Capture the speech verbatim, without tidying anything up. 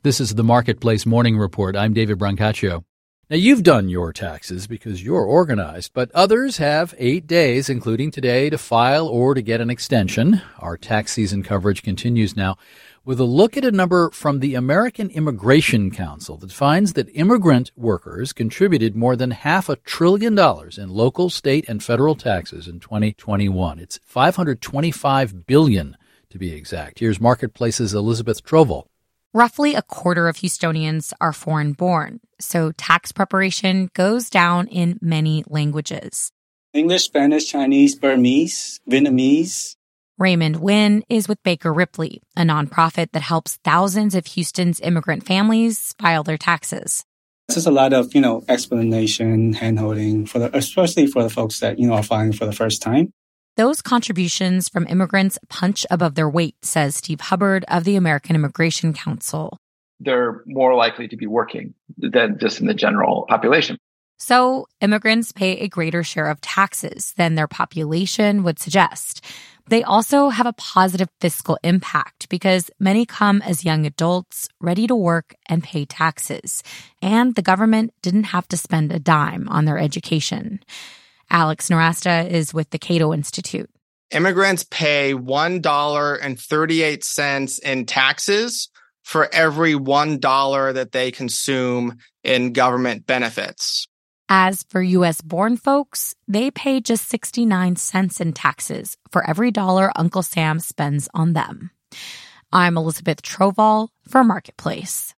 This is the Marketplace Morning Report. I'm David Brancaccio. Now, you've done your taxes because you're organized, but others have eight days, including today, to file or to get an extension. Our tax season coverage continues now with a look at a number from the American Immigration Council that finds that immigrant workers contributed more than half a trillion dollars in local, state, and federal taxes in twenty twenty-one. It's five hundred twenty-five billion dollars to be exact. Here's Marketplace's Elizabeth Troval. Roughly a quarter of Houstonians are foreign-born, so tax preparation goes down in many languages. English, Spanish, Chinese, Burmese, Vietnamese. Raymond Nguyen is with Baker Ripley, a nonprofit that helps thousands of Houston's immigrant families file their taxes. There's a lot of, you know, explanation, hand-holding, for the, especially for the folks that, you know, are filing for the first time. Those contributions from immigrants punch above their weight, says Steve Hubbard of the American Immigration Council. They're more likely to be working than just in the general population. So immigrants pay a greater share of taxes than their population would suggest. They also have a positive fiscal impact because many come as young adults ready to work and pay taxes, and the government didn't have to spend a dime on their education. Alex Narasta is with the Cato Institute. Immigrants pay one dollar and thirty-eight cents in taxes for every one dollar that they consume in government benefits. As for U S-born folks, they pay just sixty-nine cents in taxes for every dollar Uncle Sam spends on them. I'm Elizabeth Troval for Marketplace.